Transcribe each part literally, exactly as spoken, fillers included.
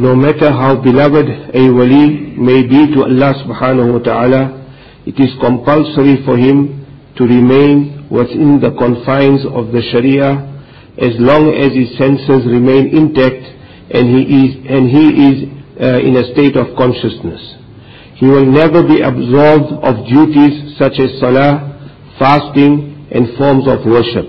no matter how beloved a wali may be to Allah subhanahu wa ta'ala, it is compulsory for him to remain within the confines of the Sharia as long as his senses remain intact and he is, and he is uh, in a state of consciousness. He will never be absolved of duties such as salah, fasting and forms of worship.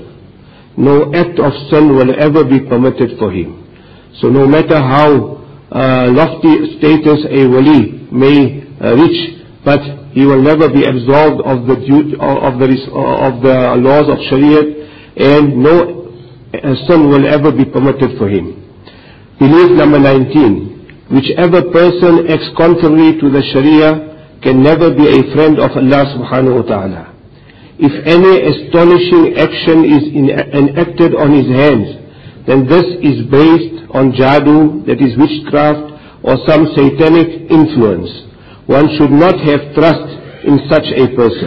No act of sin will ever be permitted for him. So no matter how uh, lofty status a wali may uh, reach, but he will never be absolved of the duty, of the of the laws of Shariah, and no uh, sin will ever be permitted for him. Belief number nineteen: whichever person acts contrary to the Sharia can never be a friend of Allah subhanahu wa ta'ala. If any astonishing action is in, enacted on his hands, then this is based on jadoo, that is witchcraft, or some satanic influence. One should not have trust in such a person.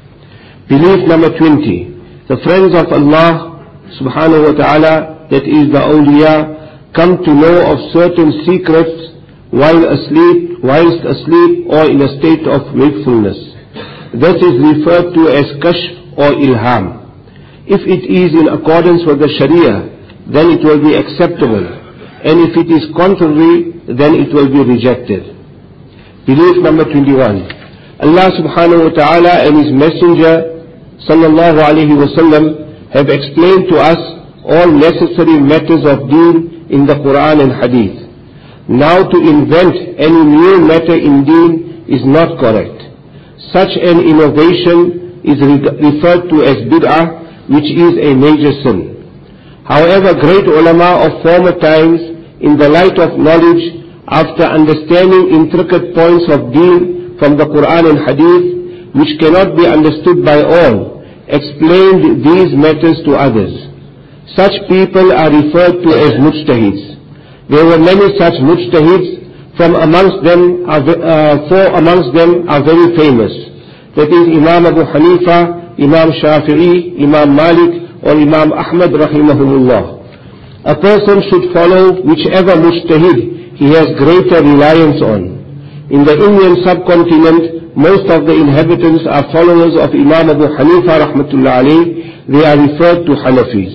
Belief number twenty: the friends of Allah subhanahu wa ta'ala, that is the awliya, come to know of certain secrets while asleep, whilst asleep or in a state of wakefulness. This is referred to as kashf or ilham. If it is in accordance with the Sharia, then it will be acceptable, and if it is contrary, then it will be rejected. Belief number twenty-one: Allah subhanahu wa ta'ala and His Messenger sallallahu alayhi wa sallam have explained to us all necessary matters of deen in the Quran and Hadith. Now to invent any new matter in deen is not correct. Such an innovation is referred to as bid'ah, which is a major sin. However, great ulama of former times, in the light of knowledge, after understanding intricate points of deen from the Quran and Hadith, which cannot be understood by all, explained these matters to others. Such people are referred to as mujtahids. There were many such mujtahids. From amongst them, are, uh, four amongst them are very famous. That is Imam Abu Hanifa, Imam Shafi'i, Imam Malik, or Imam Ahmad rahimahumullah. A person should follow whichever mujtahid he has greater reliance on. In the Indian subcontinent, most of the inhabitants are followers of Imam Abu Hanifa rahmatullah alayh. They are referred to Hanafis.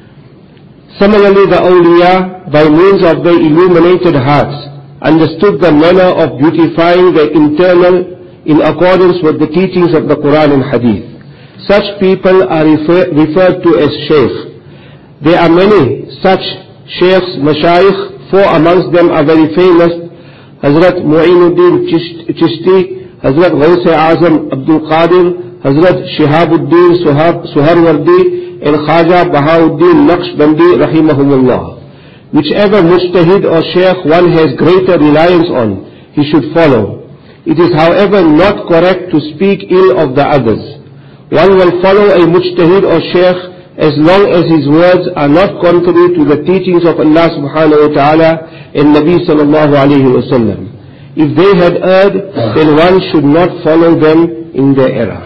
Similarly, the awliya, by means of their illuminated hearts, understood the manner of beautifying the internal in accordance with the teachings of the Quran and Hadith. Such people are refer, referred to as shaykh. There are many such shaykhs, mashayikh. Four amongst them are very famous: Hazrat Mu'inuddin Chishti, Hazrat Ghaus Azam Abdul Qadir, Hazrat Shihabuddin Suharwardi, and Khaja Bahauddin Naqshbandi rahimahumullah. Whichever mujtahid or shaykh one has greater reliance on, he should follow. It is, however, not correct to speak ill of the others. One will follow a mujtahid or shaykh as long as his words are not contrary to the teachings of Allah subhanahu wa ta'ala and Nabi sallallahu alayhi wa sallam. If they had erred, then one should not follow them in their error.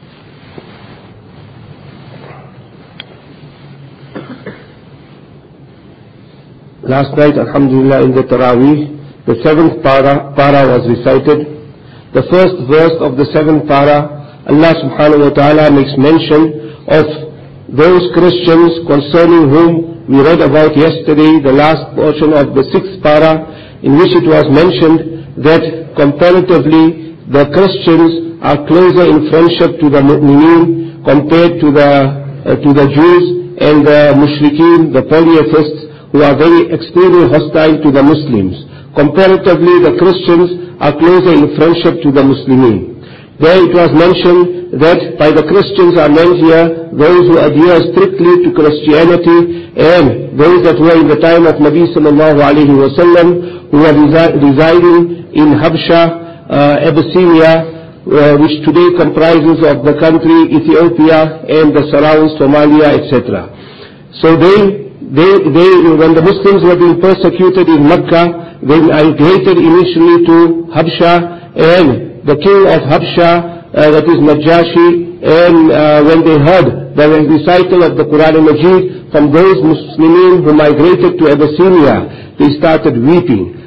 Last night, alhamdulillah, in the Taraweeh, the seventh para, para was recited. The first verse of the seventh para, Allah subhanahu wa ta'ala makes mention of those Christians concerning whom we read about yesterday, the last portion of the sixth para, in which it was mentioned that comparatively the Christians are closer in friendship to the mu'mineen compared to the, uh, to the Jews and the mushrikeen, the polytheists, who are very extremely hostile to the Muslims. Comparatively, the Christians are closer in friendship to the Muslimin. There it was mentioned that by the Christians are meant here those who adhere strictly to Christianity, and those that were in the time of Nabi sallallahu alayhi wa sallam, who were resi residing in Habsha, uh, Abyssinia, uh, which today comprises of the country Ethiopia and the surrounds Somalia, et cetera. So they They, they, when the Muslims were being persecuted in Mecca, they migrated initially to Habsha, and the king of Habsha, uh, that is Najashi, and uh, when they heard the recital of the Quran and Majid from those Muslimin who migrated to Abyssinia, they started weeping.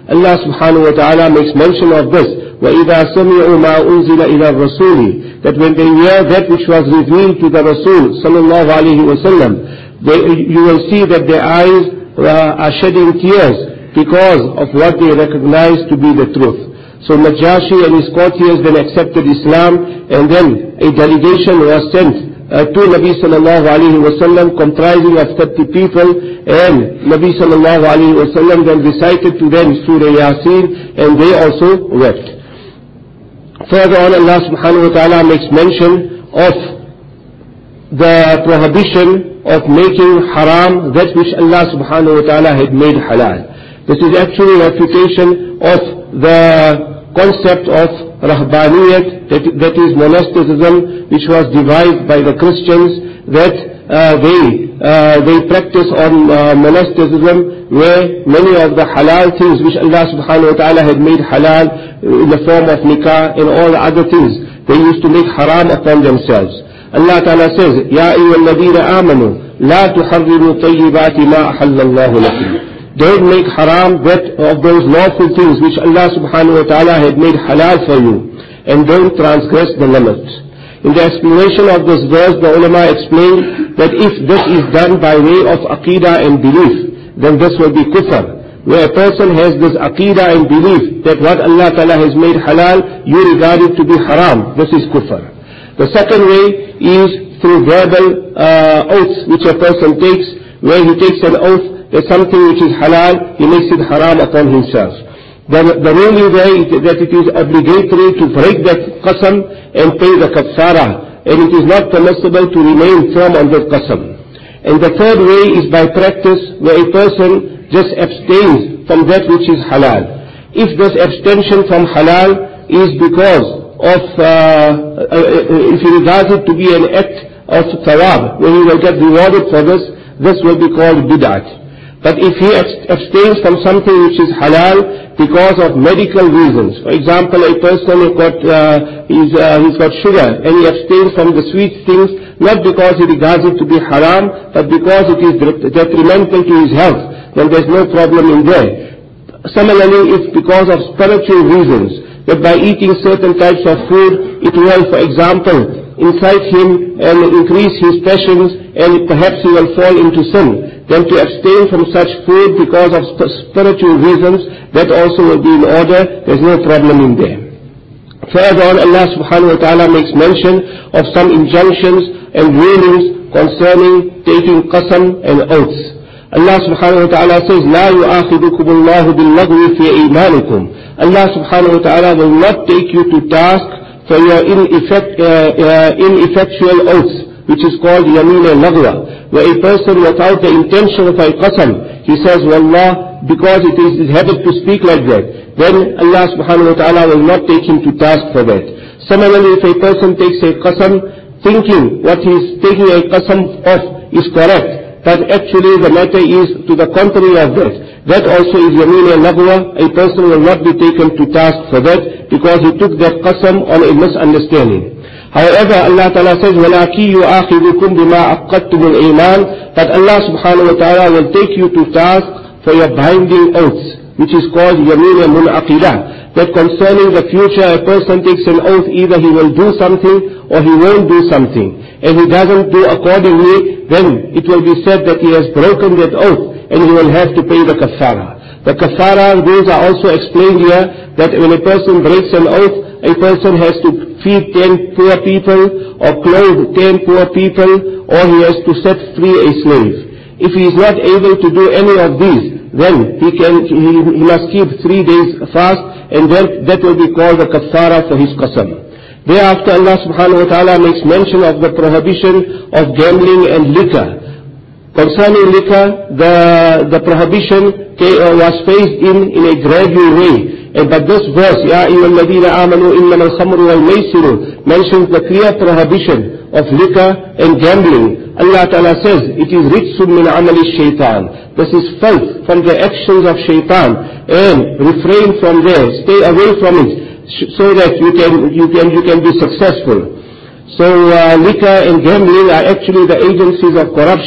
Allah subhanahu wa ta'ala makes mention of this. وَإِذَا سَمِعُوا مَا أُنزِلَ إِلَى الرَّسُولِ, that when they hear that which was revealed to the Rasul sallallahu alayhi wa sallam, they, you will see that their eyes uh, are shedding tears because of what they recognize to be the truth. So Najashi and his courtiers then accepted Islam, and then a delegation was sent uh, to Nabi sallallahu alayhi wa sallam comprising of thirty people, and Nabi sallallahu alayhi wa sallam then recited to them Surah Yasin, and they also wept. Further on, Allah subhanahu wa ta'ala makes mention of the prohibition of making haram that which Allah subhanahu wa ta'ala had made halal. This is actually a refutation of the concept of rahbaniyat, that, that is monasticism, which was derived by the Christians, that uh, they uh, they practice on uh, monasticism, where many of the halal things which Allah subhanahu wa ta'ala had made halal in the form of nikah and all the other things, they used to make haram upon themselves. Allah ta'ala says, Ya ayyuhalladheena amanu, la tuharrimu tayyibati ma ahallallahu lakum. Don't make haram that of those lawful things which Allah subhanahu wa ta'ala had made halal for you, and don't transgress the limits. In the explanation of this verse, the ulama explained that if this is done by way of aqidah and belief, then this will be kufr. Where a person has this aqidah and belief that what Allah ta'ala has made halal, you regard it to be haram, this is kufr. The second way is through verbal uh, oaths which a person takes, where he takes an oath that something which is halal, he makes it haram upon himself. The, the only way is that it is obligatory to break that qasam and pay the kafara, and it is not permissible to remain firm on that qasam. And the third way is by practice, where a person just abstains from that which is halal. If this abstention from halal is because of, uh, uh, if he regards it to be an act of thawab, where he will get rewarded for this, this will be called bid'at. But if he abstains from something which is halal because of medical reasons, for example, a person has got, uh, he's, uh, he's got sugar, and he abstains from the sweet things, not because he regards it to be haram, but because it is detrimental to his health, then there's no problem in there. Similarly, if because of spiritual reasons, that by eating certain types of food, it will, for example, incite him and increase his passions, and perhaps he will fall into sin, then to abstain from such food because of spiritual reasons, that also will be in order, there's no problem in there. Further on, Allah subhanahu wa ta'ala makes mention of some injunctions and rulings concerning taking qasam and oaths. Allah subhanahu wa ta'ala says, لا يؤاخذكم الله باللغو في إيمانكم. Allah subhanahu wa ta'ala will not take you to task for your ineffect, uh, uh, ineffectual oaths, which is called yamin al-laghwa, where a person without the intention of a qasam, he says, Wallah, because it is his habit to speak like that, then Allah subhanahu wa ta'ala will not take him to task for that. Similarly, if a person takes a qasam, thinking what he is taking a qasam of is correct, but actually the matter is to the contrary of that, that also is yamin al-laghwa. A person will not be taken to task for that, because he took that qasam on a misunderstanding. However, Allah Ta'ala says, وَلَكِنْ يُؤَاخِذُكُمْ بِمَا أَقَّدْتُمُ الْإِيمَانِ, that Allah subhanahu wa ta'ala will take you to task for your binding oaths, which is called yamin mun'aqidah, that concerning the future a person takes an oath, either he will do something or he won't do something, and he doesn't do accordingly, then it will be said that he has broken that oath, and he will have to pay the kafara. The kafara rules are also explained here, that when a person breaks an oath, a person has to feed ten poor people, or clothe ten poor people, or he has to set free a slave. If he is not able to do any of these, then he can he, he must keep three days fast, and then that will be called the kafara for his qasam. Thereafter, Allah subhanahu wa ta'ala makes mention of the prohibition of gambling and liquor. Concerning liquor, the the prohibition was phased in in a gradual way. And but this verse, Ya ayyuhalladheena amanu innamal khamru wal maisiru, mentions the clear prohibition of liquor and gambling. Allah Ta'ala says, it is rijsun min amali shaitan. This is filth from the actions of shaitan, and refrain from there, stay away from it, so that you can you can you can be successful. So uh, liquor and gambling are actually the agencies of corruption,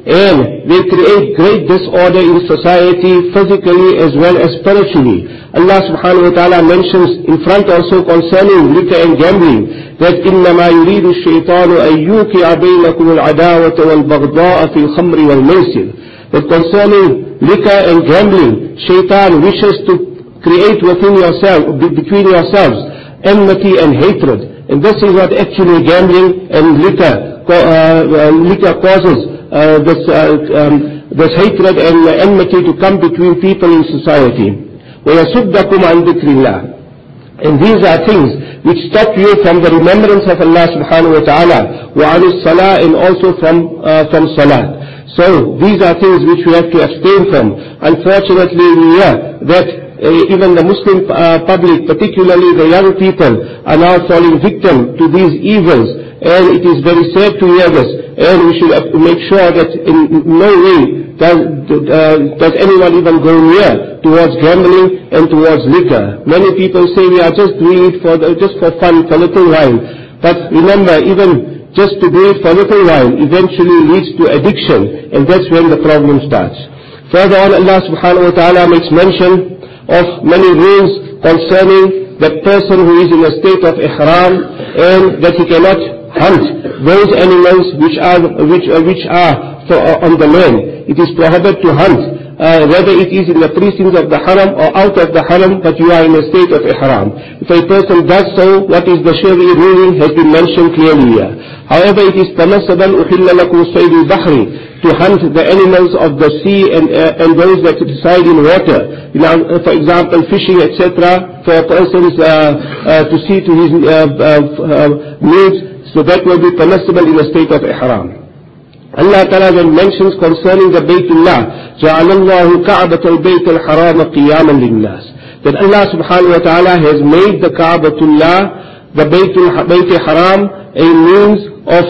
and they create great disorder in society, physically as well as spiritually. Allah subhanahu wa ta'ala mentions in front also concerning liquor and gambling that إِنَّمَا يُرِيدُ الشَّيْطَانُ أَن يُوقِعَ بَيْنَكُمُ الْعَدَاوَةَ وَالْبَغْضَاءَ فِي الْخَمْرِ وَالْمَيْسِرِ. That concerning liquor and gambling, Shaitan wishes to create within yourself, between yourselves, enmity and hatred. And this is what actually gambling and liquor, uh, uh, liquor causes, uh, this, uh, um, this hatred and enmity to come between people in society. وَيَسُدَّكُمْ عَنْ ذِكْرِ اللَّهِ. And these are things which stop you from the remembrance of Allah subhanahu wa ta'ala, وَعَنِ الصَّلَاةِ, and also from, uh, from salat. So these are things which we have to abstain from. Unfortunately, we hear that uh, even the Muslim uh, public, particularly the young people, are now falling victim to these evils. And it is very sad to hear this. And we should make sure that in no way does, uh, does anyone even go near towards gambling and towards liquor. Many people say we are just doing it for the, just for fun, for little while. But remember, even just to do it for a little while eventually leads to addiction, and that's when the problem starts. Further on, Allah subhanahu wa ta'ala makes mention of many rules concerning that person who is in a state of ihram, and that he cannot hunt those animals which are which, uh, which are for, uh, on the land. It is prohibited to hunt, Uh, whether it is in the precincts of the haram or out of the haram, but you are in a state of ihram. If a person does so, what is the Shari'i ruling has been mentioned clearly here. However, it is permissible, أُحِلَّ لَكُمْ صَيْدُ الْبَحْرِ, to hunt the animals of the sea and, uh, and those that reside in water. You know, for example, fishing, et cetera, for persons uh, uh, to see to his uh, uh, needs, so that will be permissible in a state of ihram. Allah Ta'ala then mentions concerning the Baytullah, جَعَلَ اللَّهُ كَعْبَةَ الْبَيْتَ الْحَرَامَ قِيَامًا لِلنَّاسِ. That Allah subhanahu wa ta'ala has made the Ka'batullah, the Baytul Bayt Haram, a means of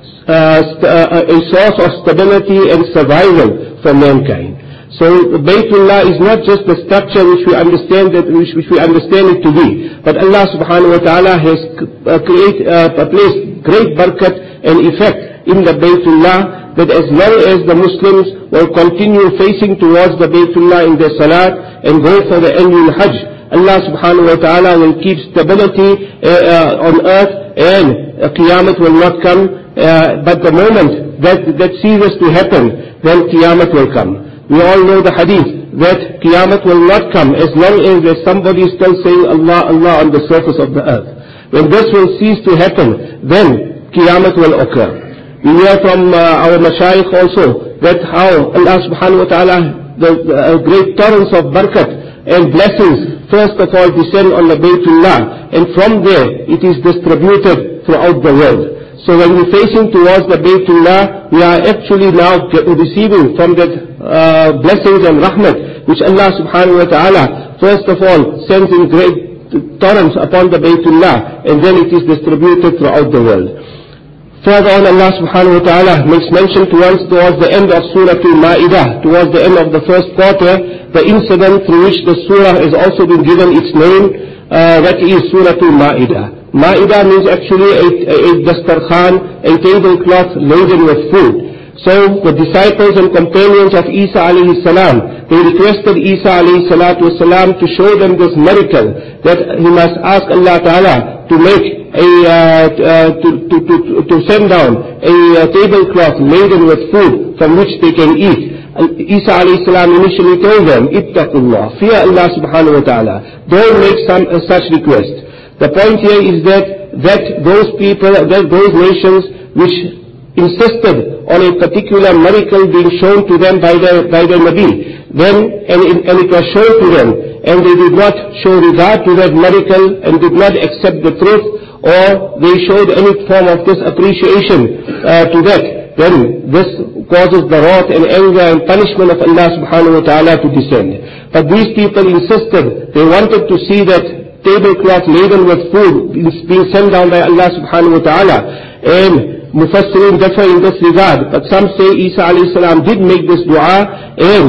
uh, a source of stability and survival for mankind. So Baytullah is not just the structure which we understand that which, which we understand it to be, but Allah subhanahu wa ta'ala has uh, create, uh, placed great barakat and effect in the Baytullah, that as long as the Muslims will continue facing towards the Baytullah in their salat and go for the annual Hajj, Allah subhanahu wa ta'ala will keep stability uh, uh, on earth, and uh, Qiyamah will not come, uh, but the moment that that ceases to happen, then Qiyamah will come. We all know the hadith that Qiyamah will not come as long as there's somebody still saying Allah, Allah on the surface of the earth. When this will cease to happen, then Qiyamah will occur. We hear from uh, our mashayikh also that how Allah subhanahu wa ta'ala, the, the uh, great torrents of barakat and blessings first of all descend on the Baytullah, and from there it is distributed throughout the world. So when we're facing towards the Baytullah, we are actually now receiving from that uh, blessings and rahmat which Allah subhanahu wa ta'ala first of all sends in great torrents upon the Baytullah, and then it is distributed throughout the world. Further on, Allah subhanahu wa ta'ala makes mention towards, towards the end of Surah Al-Ma'idah, towards the end of the first quarter, the incident through which the surah has also been given its name, uh, that is Surah Al-Ma'idah. Ma'idah means actually a, a, a dastarkhan, a tablecloth laden with food. So the disciples and companions of Isa alayhi salam, they requested Isa alayhi salatu wasalam to show them this miracle, that he must ask Allah Ta'ala to make a, uh, uh, to, to, to, to send down a uh, tablecloth laden with food from which they can eat. Isa alayhi salam initially told them, ittaqullah, fear Allah subhanahu wa ta'ala. Don't make some uh, such request. The point here is that, that those people, that those nations which insisted on a particular miracle being shown to them by their, by their Nabi, then, and it, and it was shown to them, and they did not show regard to that miracle and did not accept the truth, or they showed any form of disappreciation uh, to that, then this causes the wrath and anger and punishment of Allah subhanahu wa ta'ala to descend. But these people insisted, they wanted to see that tablecloth laden with food being sent down by Allah subhanahu wa ta'ala, and Mufassirin differ in this regard, but some say Isa alayhi salam did make this dua, and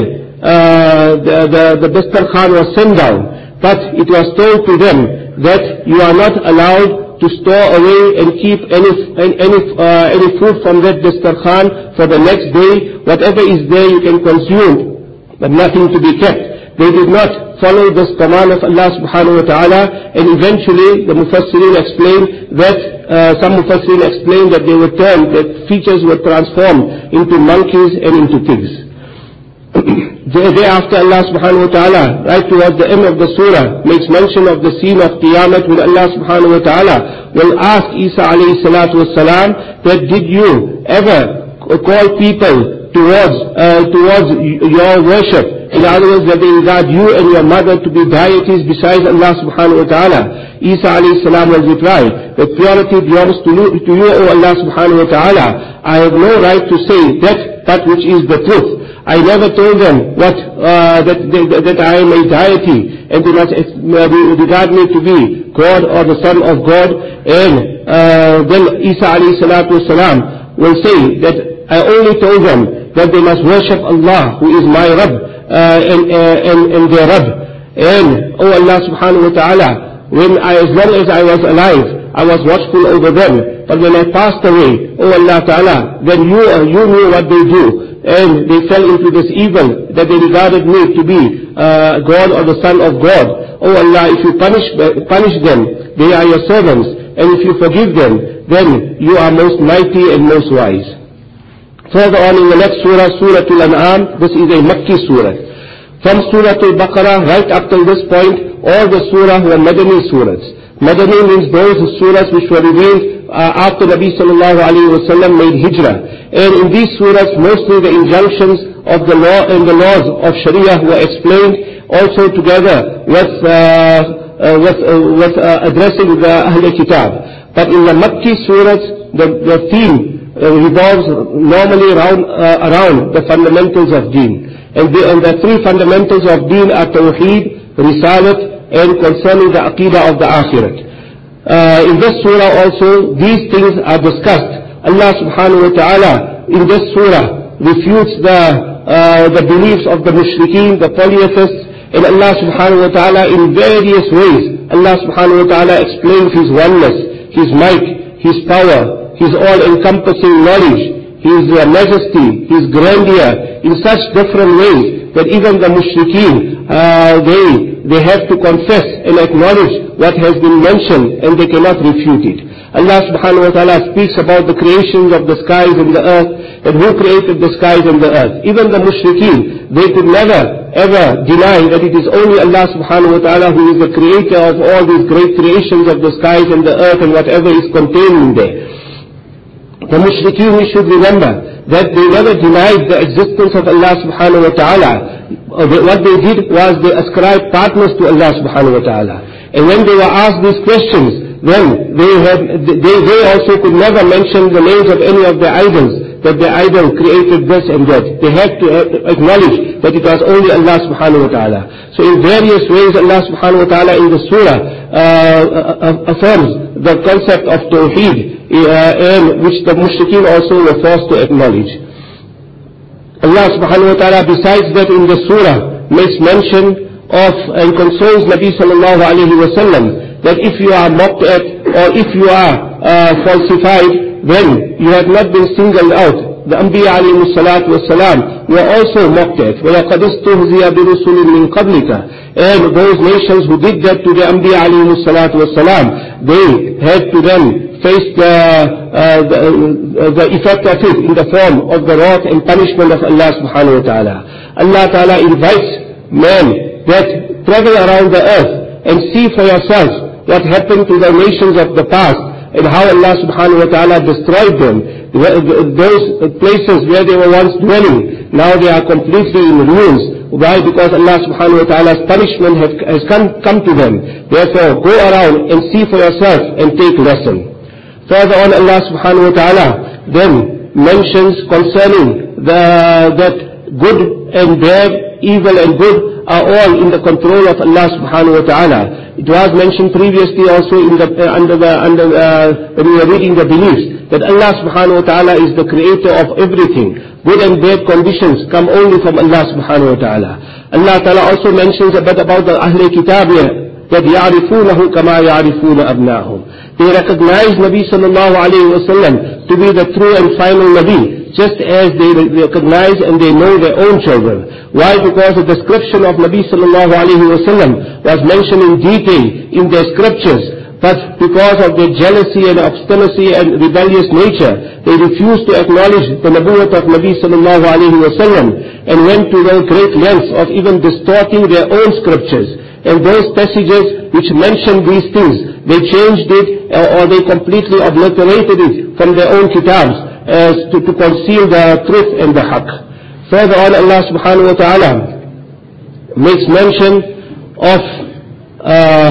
uh, the, the, the Dastarkhan was sent down. But it was told to them that you are not allowed to store away and keep any any uh, any food from that dastarkhan for the next day. Whatever is there you can consume, but nothing to be kept. They did not follow this command of Allah subhanahu wa ta'ala, and eventually the Mufassirin explained that, uh, some Mufassirin explained that they were turned, that features were transformed into monkeys and into pigs. Thereafter Allah subhanahu wa ta'ala, right towards the end of the surah, makes mention of the scene of Qiyamah when Allah subhanahu wa ta'ala will ask Isa alayhi salatu wassalam that did you ever call people towards, uh, towards your worship? In other words, that they regard you and your mother to be deities besides Allah subhanahu wa ta'ala. Isa alayhi salam will reply that purity belongs to you, to you, O Allah subhanahu wa ta'ala. I have no right to say that, that which is the truth. I never told them what, uh, that, that, that I am a deity and do not regard me to be God or the Son of God. And uh, then Isa alayhi salatu wasalam will say that I only told them that they must worship Allah, who is my Rabb. Uh, and, uh, and, and their Rabb. And, oh Allah subhanahu wa ta'ala, when I, as long as I was alive, I was watchful over them. But when I passed away, oh Allah ta'ala, then you, uh, you knew what they do. And they fell into this evil, that they regarded me to be uh, God or the Son of God. Oh Allah, if you punish, punish them, they are your servants. And if you forgive them, then you are most mighty and most wise. Further on in the next surah, Surah Al-An'am, this is a Makki surah. From Surah Al-Baqarah right up till this point, all the surah were Madani surahs. Madani means those surahs which were revealed uh, after Nabi sallallahu alayhi wa sallam made hijrah. And in these surahs, mostly the injunctions of the law and the laws of Sharia were explained, also together with, uh, uh, with, uh, with uh, addressing the Ahl Kitab. But in the Makki surahs, the, the theme Uh, revolves normally around, uh, around the fundamentals of deen. And the, and the three fundamentals of deen are Tawheed, Risalat, and concerning the Aqidah of the Akhirat. Uh, in this surah also, these things are discussed. Allah subhanahu wa ta'ala in this surah refutes the, uh, the beliefs of the mushrikeen, the polytheists, and Allah subhanahu wa ta'ala in various ways, Allah subhanahu wa ta'ala explains His oneness, His might, His power, His all-encompassing knowledge, His uh, majesty, His grandeur, in such different ways that even the mushrikeen, uh, they, they have to confess and acknowledge what has been mentioned and they cannot refute it. Allah subhanahu wa ta'ala speaks about the creations of the skies and the earth, and who created the skies and the earth. Even the mushrikeen, they could never ever deny that it is only Allah subhanahu wa ta'ala who is the creator of all these great creations of the skies and the earth and whatever is contained in there. The mushrikeen, we should remember that they never denied the existence of Allah subhanahu wa ta'ala. What they did was they ascribed partners to Allah subhanahu wa ta'ala. And when they were asked these questions, then they, had, they, they also could never mention the names of any of their idols, that their idol created this and that. They had to acknowledge that it was only Allah subhanahu wa ta'ala. So in various ways Allah subhanahu wa ta'ala in the surah uh, affirms the concept of Tawheed, uh, and which the mushrikeen also were forced to acknowledge. Allah subhanahu wa ta'ala besides that in the surah makes mention of and consoles Nabi sallallahu alayhi wa sallam that if you are mocked at or if you are uh, falsified, then you have not been singled out. The Anbiya alayhi salatu wassalam were also mocked at. وَلَقَدْ اسْتُهْزِيَ بِرُسُلٍ مِّن قَبْلِكَ. And those nations who did that to the Anbiya alayhi salatu wassalam, they had to then face the, uh, the, uh, the effect of it in the form of the wrath and punishment of Allah subhanahu wa ta'ala. Allah ta'ala invites men that travel around the earth and see for yourselves what happened to the nations of the past and how Allah subhanahu wa ta'ala destroyed them. Those places where they were once dwelling, now they are completely in ruins. Why? Because Allah subhanahu wa ta'ala's punishment have, has come, come to them. Therefore, go around and see for yourself and take lesson. Further on, Allah subhanahu wa ta'ala then mentions concerning the, that good and bad, evil and good are all in the control of Allah subhanahu wa ta'ala. It was mentioned previously also in the, uh, under the, under, uh, when we were reading the beliefs, that Allah subhanahu wa ta'ala is the creator of everything. Good and bad conditions come only from Allah subhanahu wa ta'ala. Allah ta'ala also mentions a bit about the Ahl Kitab here, that يَعْرِفُونَهُ كَمَا يَعْرِفُونَ أَبْنَاهُمْ. They recognize Nabi sallallahu alayhi wa sallam to be the true and final Nabi, just as they recognize and they know their own children. Why? Because the description of Nabi sallallahu alayhi wa sallam was mentioned in detail in their scriptures. But because of their jealousy and obstinacy and rebellious nature, they refused to acknowledge the Nabuwwat of Nabi sallallahu alayhi wa sallam and went to the great lengths of even distorting their own scriptures. And those passages which mentioned these things, they changed it or they completely obliterated it from their own kitabs as to, to conceal the truth and the haqq. Further on, Allah subhanahu wa ta'ala makes mention of uh,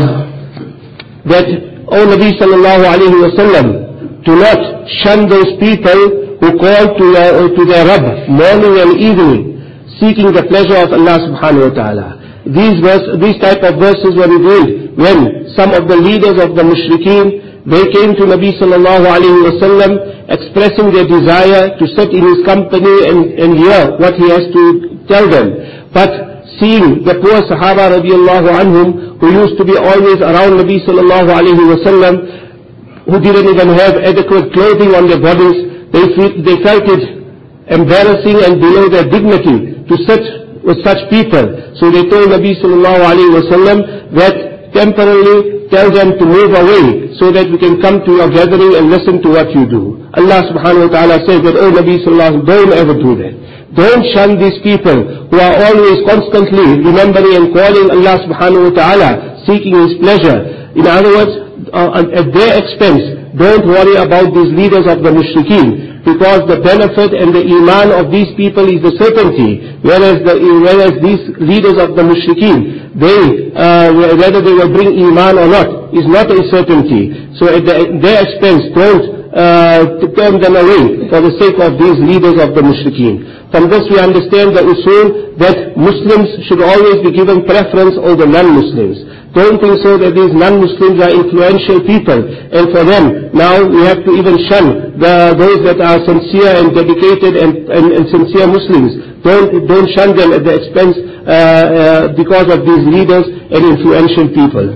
that, O Nabi sallallahu alayhi wa sallam, do not shun those people who call to, uh, to their Rabb morning and evening, seeking the pleasure of Allah subhanahu wa ta'ala. These verse, these type of verses were revealed when some of the leaders of the mushrikeen, they came to Nabi sallallahu alayhi wa sallam expressing their desire to sit in his company and, and hear what he has to tell them. But seeing the poor Sahaba radiallahu anhum, who used to be always around Nabi sallallahu alayhi wa sallam, who didn't even have adequate clothing on their bodies, they, feel, they felt it embarrassing and below their dignity to sit with such people. So they told Nabi sallallahu alayhi wa sallam that temporarily tell them to move away so that we can come to your gathering and listen to what you do. Allah subhanahu wa ta'ala says that, oh Nabi sallallahu alayhi wa sallam, don't ever do that. Don't shun these people who are always constantly remembering and calling Allah subhanahu wa ta'ala, seeking His pleasure. In other words, uh, at their expense, don't worry about these leaders of the mushrikeen, because the benefit and the iman of these people is the certainty, whereas the, whereas these leaders of the mushrikeen, they, uh, whether they will bring iman or not, is not a certainty. So at, the, at their expense, don't uh, turn them away for the sake of these leaders of the mushrikeen. From this we understand the usul that Muslims should always be given preference over non-Muslims. Don't think so that these non-Muslims are influential people, and for them now we have to even shun the, those that are sincere and dedicated and, and, and sincere Muslims. Don't, don't shun them at the expense uh, uh, because of these leaders and influential people.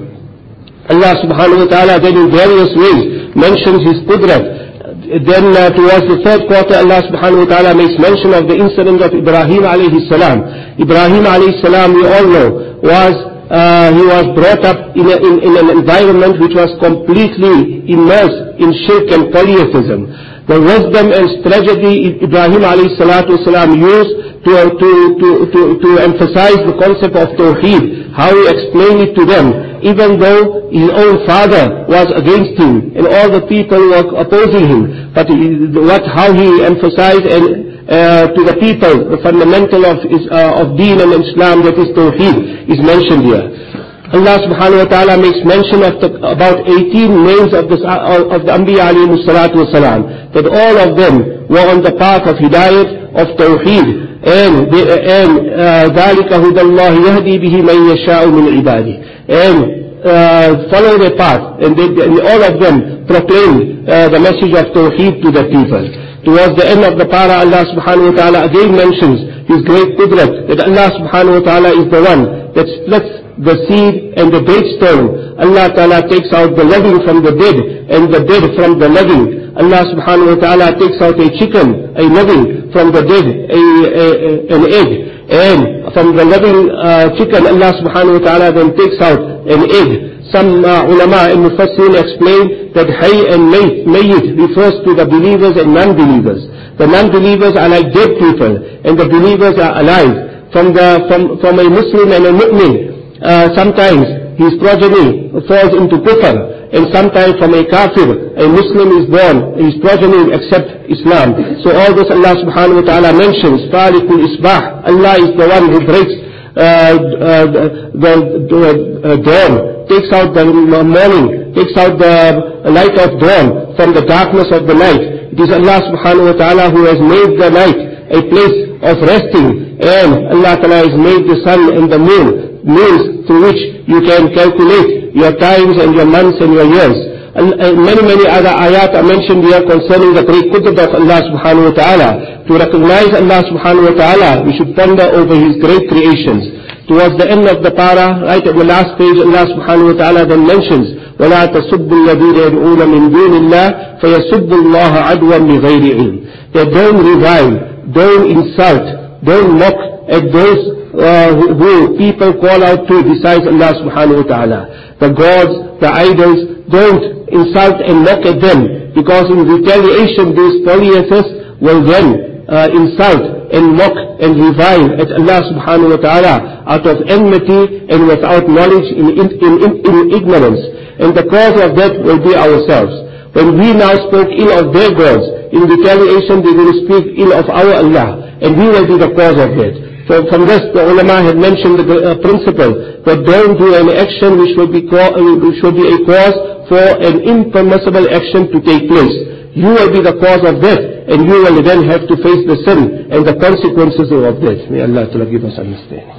Allah subhanahu wa ta'ala then in various ways mentions His qudrat. Then uh, towards the third quarter, Allah subhanahu wa ta'ala makes mention of the incident of Ibrahim alayhi salam. Ibrahim alayhi salam, we all know, was uh, he was brought up in, a, in, in an environment which was completely immersed in shirk and polytheism. The wisdom and strategy Ibrahim alayhi salatu wasalam used to, to, to, to, to emphasize the concept of Tawheed, how he explained it to them, even though his own father was against him and all the people were opposing him. But he, what, how he emphasized and uh, to the people the fundamental of, is, uh, of Deen and Islam, that is Tawheed, is mentioned here. Allah subhanahu wa ta'ala makes mention of the, about eighteen names of, this, uh, of the Anbiya alayhi salatu wasalam, that all of them were on the path of Hidayat, of Tawheed. And ذَلِكَ هُدَى اللَّهِ يَهْدِي بِهِ مَنْ يَشَاءُ مِنْ عِبَادِهِ. And uh, follow their path, and, they, and all of them proclaim uh, the message of Tawheed to the people. Towards the end of the para, Allah subhanahu wa ta'ala again mentions His great qudrat, that Allah subhanahu wa ta'ala is the one that splits the seed and the date stone. Allah ta'ala takes out the living from the dead and the dead from the living. Allah subhanahu wa ta'ala takes out a chicken, a living, from the dead, a, a, a, an egg. And from the living uh, chicken, Allah subhanahu wa ta'ala then takes out an egg. Some uh, ulama and mufassirin explain that hayy and mayyit refers to the believers and non-believers. The non-believers are like dead people, and the believers are alive. From, the, from, from a Muslim and a mu'min, uh, sometimes his progeny falls into kufr, and sometimes from a kafir, a Muslim is born, his progeny accept Islam. So all this Allah subhanahu wa ta'ala mentions, Tariqul Isbah, Allah is the one who breaks uh, uh, the, the uh, dawn, takes out the morning, takes out the light of dawn from the darkness of the night. It is Allah subhanahu wa ta'ala who has made the night a place of resting, and Allah ta'ala has made the sun and the moon, means through which you can calculate your times and your months and your years. And, and many, many other ayat are mentioned here concerning the great qudrat of Allah subhanahu wa ta'ala. To recognize Allah subhanahu wa ta'ala, we should ponder over His great creations. towards the end of the para, right at the last page, Allah subhanahu wa ta'ala then mentions, وَلَا تَسُبُّوا الَّذِينَ يَدْعُونَ مِن دُونِ اللَّهِ فَيَسُبُّوا اللَّهَ عَدْوًا بِغَيْرِ عِلْمٍ. That don't revile, don't insult, don't mock at those uh, who, who people call out to besides Allah subhanahu wa ta'ala. The gods, the idols, don't insult and mock at them, because in retaliation these polytheists will then uh, insult and mock and revile at Allah subhanahu wa ta'ala out of enmity and without knowledge, in, in, in, in ignorance. And the cause of that will be ourselves. When we now spoke ill of their gods, in retaliation they will speak ill of our Allah, and we will be the cause of that. So from this, the ulama had mentioned the uh, principle that don't do any action which will be, uh, which will be a cause for an impermissible action to take place. You will be the cause of that, and you will then have to face the sin and the consequences of that. May Allah Ta'ala give us understanding.